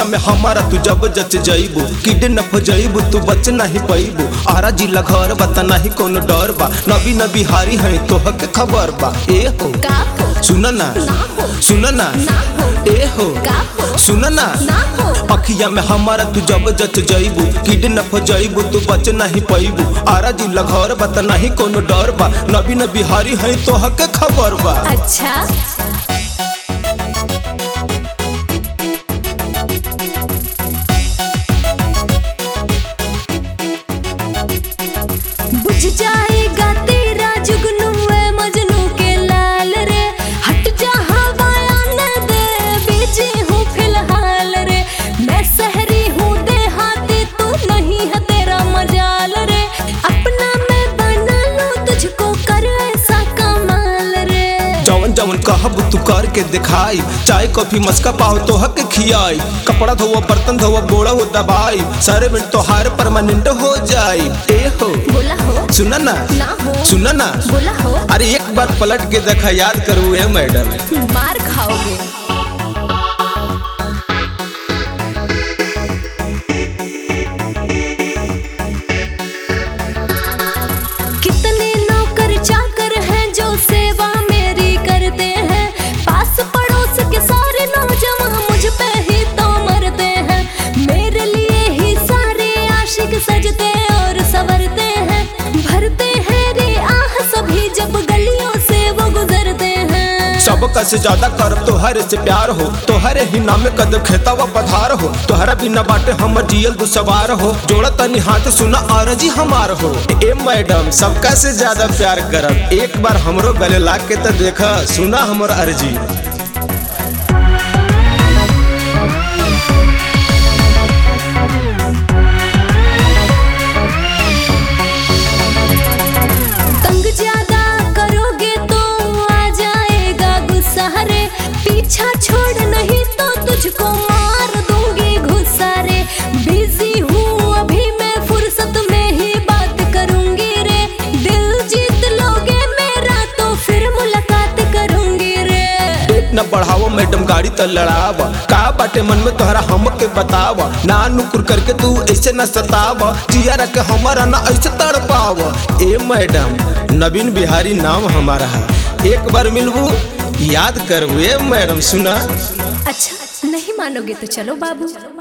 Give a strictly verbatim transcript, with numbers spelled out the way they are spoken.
में हमारा तू जब जच जाइबू किडनैप हो जाइबू तू बच नहीं पाइबू आरा जिला घर बता नहीं कोनो डर बा नबी नबी हारी है तोह के खबर बा ए हो सुन ना सुन ना ए हो सुन ना अखिया में हमारा तू जब जच जाइबू किडनैप हो जाइबू तू बच नहीं पाइबू आरा जिला घर बता नहीं कोनो डर बा नबी नबी हारी है तोह के खबर बा। अच्छा बुझ जाएगा तेरा जुगनू है मजनू के लाल रे हट जा हवाया न दे बीजी हूँ फिलहाल रे मैं शहरी हूँ देहाती तू नहीं है तेरा मजाल रे अपना मैं बना लूँ तुझको कर ऐसा कमाल रे जवन जवन कहब तू करके दिखाई चाय कॉफी मस्का पाओ तो हक खियाई कपड़ा धोवा बर्तन धोवा बोड़ा हो दबाई सारे मिनट तो हार परमानेंट हो जाए ए हो बोला हो सुना ना ना हो सुना ना बोला हो अरे एक बार पलट के देखा याद करूँ है मैडम मार खाओगे। कितने नौकर चाकर हैं जो सेवा मेरी करते हैं पास पड़ोस के सारे नौजवान मुझ पे ही तो मरते हैं मेरे लिए ही सारे आशिक सजते और संवरते हैं भरते हैं रे आह सभी जब गलियों से वो गुजरते हैं सबका से ज्यादा कर तोहरे से प्यार हो तोहरे ही नाम कदम खेता व पधार हो तोहरा बिना बाटे हम जियल दो सवार हो जोड़ा तनी हाथ सुना आरजी हमार हो ए मैडम सबका से ज्यादा प्यार करब एक बार हमरो गले लाग के तो देखा सुना हमर अर्जी। तंग ज्यादा करोगे तो आ जाएगा गुस्सा रे पीछा छोड़ नहीं तो तुझको मार दूंगी गुस्सा रे बिजी हूँ अभी मैं फुर्सत में ही बात करूंगी रे दिल जीत लोगे मेरा तो फिर मुलाकात करूंगी रे। पेट न बढ़ावो मैडम गाड़ी तो लड़ावा का बाटे मन में तोहरा हमके बतावा ना नुकुर करके तू ऐसे न सतावा जिया रख हमारा ना ऐसे तड़पावा ए मैडम नवीन बिहारी नाम हमारा है एक बार मिलबू याद करबू ए मैडम सुना। अच्छा नहीं मानोगे तो चलो बाबू।